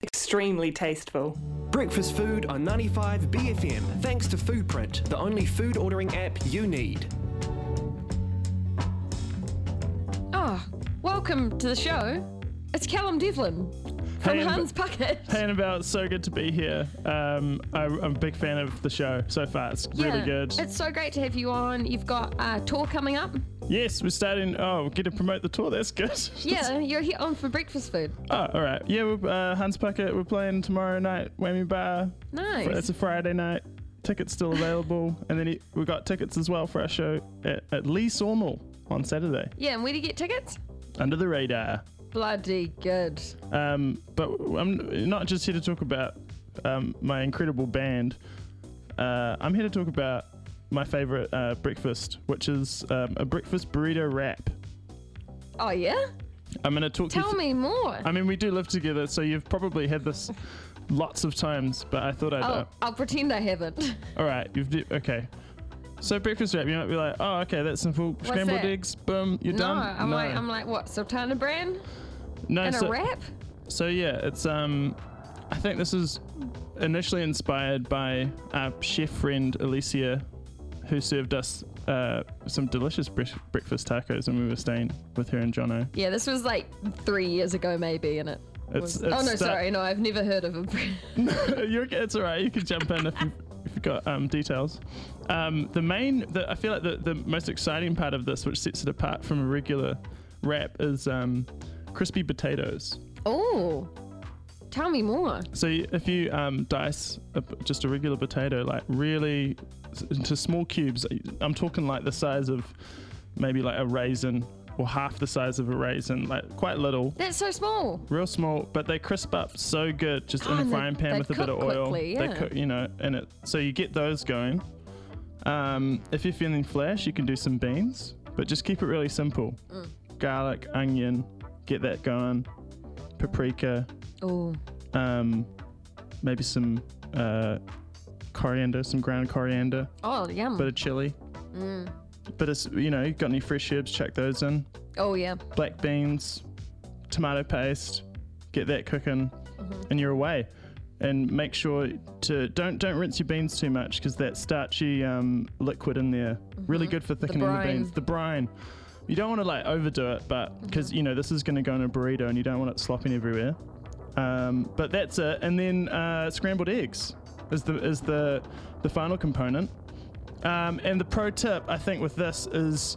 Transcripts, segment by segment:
extremely tasteful. Breakfast food on 95 BFM, thanks to Foodprint, the only food ordering app you need. Oh, welcome to the show. It's Callum Devlin from Hans Puckett. Hey, Annabelle, so good to be here. I'm a big fan of the show so far. It's really good. It's so great to have you on. You've got a tour coming up. Yes, we're starting. Oh, we get to promote the tour. That's good. Yeah, you're here on for breakfast food. Oh, all right. Yeah, Hans Puckett, we're playing tomorrow night, Whammy Bar. Nice. It's a Friday night. Tickets still available. And then we've got tickets as well for our show at Lee Sawmill on Saturday. Yeah, and where do you get tickets? Under the Radar. Bloody good. But I'm not just here to talk about my incredible band. I'm here to talk about my favorite breakfast, which is a breakfast burrito wrap. Oh, yeah? I'm going to talk Tell me more. I mean, we do live together, so you've probably had this lots of times, but I thought I'd... I'll pretend I haven't. All right, okay. So breakfast wrap, you might be like, oh, okay, that's simple. Scrambled eggs, boom, you're done. I'm like, what, Sultana brand? No, and a wrap? So yeah, it's I think this is initially inspired by our chef friend Alicia, who served us some delicious breakfast tacos when we were staying with her and Jono. Yeah, this was like 3 years ago maybe, and I've never heard of it. It's all right. You can jump in if you've got details. I feel like the most exciting part of this, which sets it apart from a regular wrap, is crispy potatoes. Oh, tell me more. So if you dice just a regular potato, like really into small cubes, I'm talking like the size of maybe like a raisin or half the size of a raisin, like quite little. That's so small. Real small, but they crisp up so good just in a frying pan with a bit of oil. Quickly, yeah. They cook, in it. So you get those going. If you're feeling flash, you can do some beans, but just keep it really simple. Garlic, onion, get that going. Paprika. Oh. Maybe some coriander, some ground coriander. Oh, yum. Bit of chili. But it's, you've got any fresh herbs, chuck those in. Oh, yeah. Black beans, tomato paste, get that cooking, and you're away. And make sure to don't rinse your beans too much, because that starchy liquid in there, really good for thickening the beans. The brine. You don't want to like overdo it, but because this is going to go in a burrito and you don't want it slopping everywhere. But that's it. And then scrambled eggs is the final component. And the pro tip, I think, with this is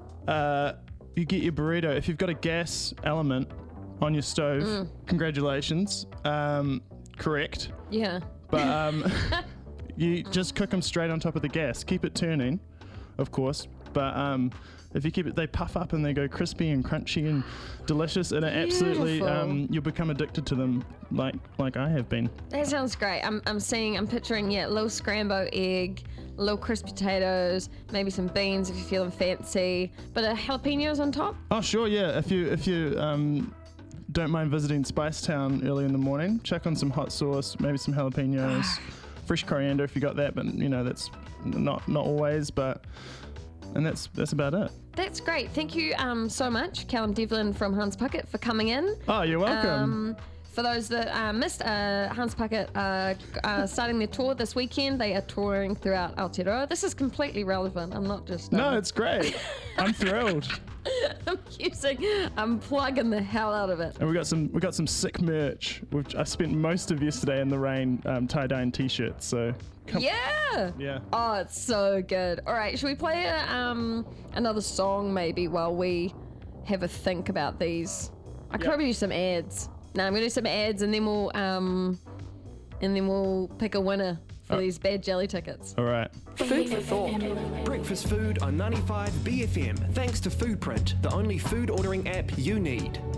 you get your burrito. If you've got a gas element on your stove, congratulations. Correct. Yeah. But you just cook them straight on top of the gas. Keep it turning, of course. But if you keep it, they puff up and they go crispy and crunchy and delicious, and it absolutely you'll become addicted to them, like I have been. That sounds great. I'm picturing little scrambled egg, little crispy potatoes, maybe some beans if you're feeling fancy, but jalapenos on top. Oh sure, yeah. If you don't mind visiting Spicetown early in the morning, check on some hot sauce, maybe some jalapenos, fresh coriander if you got that, but that's not always, but. And that's about it. That's great. Thank you so much, Callum Devlin from Hans Puckett, for coming in. Oh, you're welcome. For those that missed, Hans Puckett starting their tour this weekend. They are touring throughout Aotearoa. This is completely relevant. I'm not just... No, it's great. I'm thrilled. I'm plugging the hell out of it. And we got some sick merch, which I spent most of yesterday in the rain tie-dyeing t-shirts, so... Yeah. Oh, it's so good. All right, should we play another song maybe while we have a think about these? I could probably do some ads. No, I'm gonna do some ads and then we'll pick a winner for these bad jelly tickets. All right. Food for thought. Breakfast food on 95 BFM, thanks to Foodprint, the only food ordering app you need.